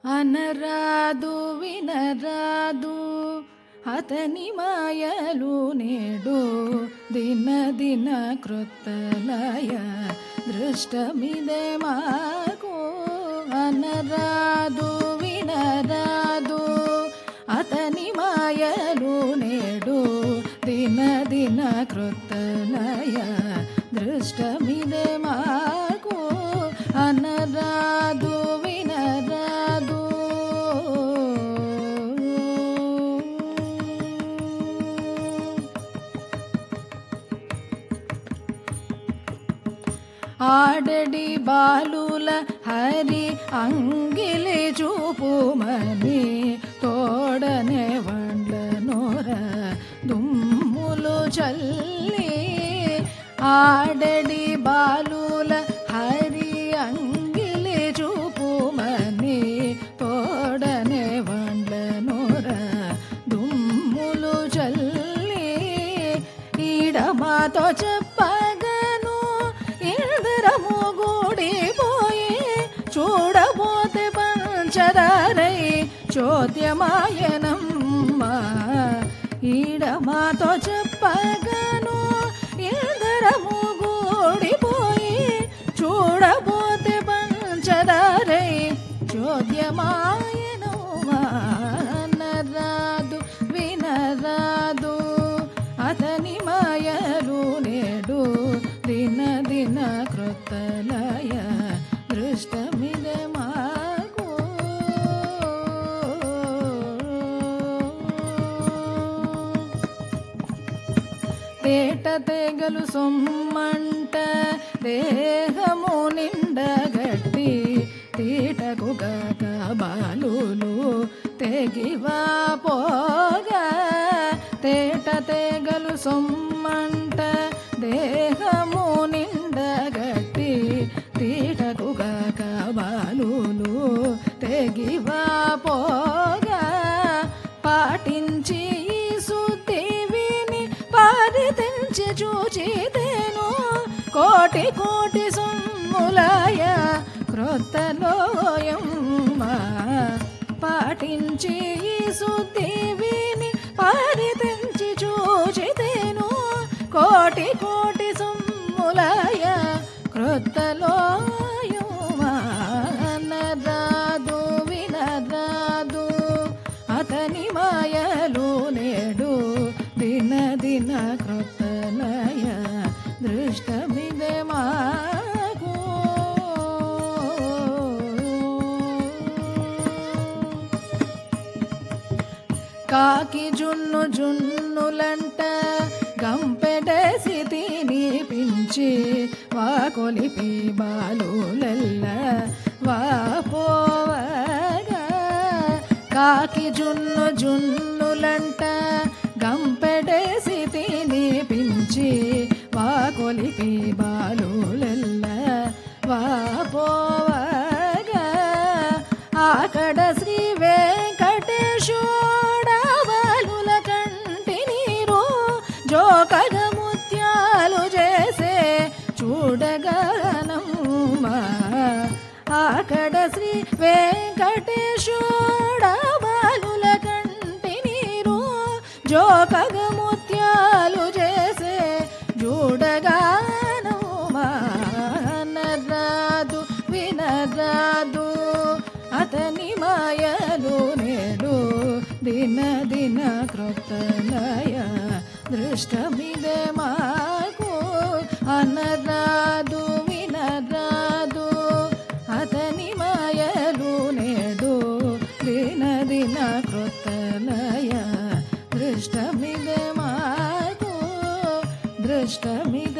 అనరాదు వినరాదు అతని మాయలు నేడు దిన దిన కృత్తలయ దృష్టమిదే మాకు. అనరాదు వినరాదు అతని మాయలు నేడు దిన దిన కృత్తలయ దృష్టమిదే మాకు. అనరాదు వినరాదు ఆడడి బాలుల హరి అంగిలి చూపుమని తోడనే వండ్ల నోర దుమ్ములు చల్లి. ఆడడి బాలుల హరి అంగిలి చూపుమని తోడనే వండ్ల నోర దుమ్ములు చల్లి. ఈడమాతో చెప్పగను ఇంద్రము గూడిపోయి చూడబోతే పంచదారై చోద్యమాయనమ్మ. ఈడమాతో చెప్పగను ఇంద్రము గూడిపోయి చూడబోతే పంచదారై చోద్యమాయనమ్మ. అనరాదు వినరాదు అతని మాయలు నేడు దిన దిన కృత్తలయ దృష్టమిదే మాకు. తేట తెగలు సొమ్మంట దేహము నిండగట్టి తీటకు గక బాలులు తెగివా పోగా. తేట తెగలు సొమ్మంట దేహము నిండగట్టి తీటకు గక బాలులు తెగివా పోగా. పాటించి ఈ శుద్ధి విని పారితించి చూచితేను కోటి కోటి సొమ్ములయ క్రొత్తలోయమ్మ. పాటించి ఈ శుద్ధి విని పారితించి చూచితేను కోటి కోటి సొమ్ములయ క్రొత్తలోయమ్మ. అనరాదు వినరాదు అతని మాయలు నేడు దిన దిన కృత్తలయ దృష్టమిదే మాకు. కాకి జున్ను జున్నులంట గంపెడేసి తినిపించి వాకొలిపి బాలులెల్ల వాపోవగా. కాకి జున్ను జున్నులంట గంపెడేసి తినిపించి వాకొలిపి బాలులెల్ల వాపోవగా. ఆకడ శ్రీ వెంకటేశోడ బాలుల కంటి నీరు జోకగ ముత్యాలు చేసే చూడగనమ్మ. ఆకడ శ్రీ వెంకటేశోడ బాలుల కంటి నీరు జోకగ ముత్యాలు చేసే చూడగనమ్మ. అనరాదు వినరాదు అతని మాయలు నేడు దిన దిన కృత్తలయ దృష్టమిదే మాకు. అనరాదు వినరాదు అతని మాయలు నేడు దిన దిన కృత్తలయ దృష్టమిదే మాకు. దృష్టమిదే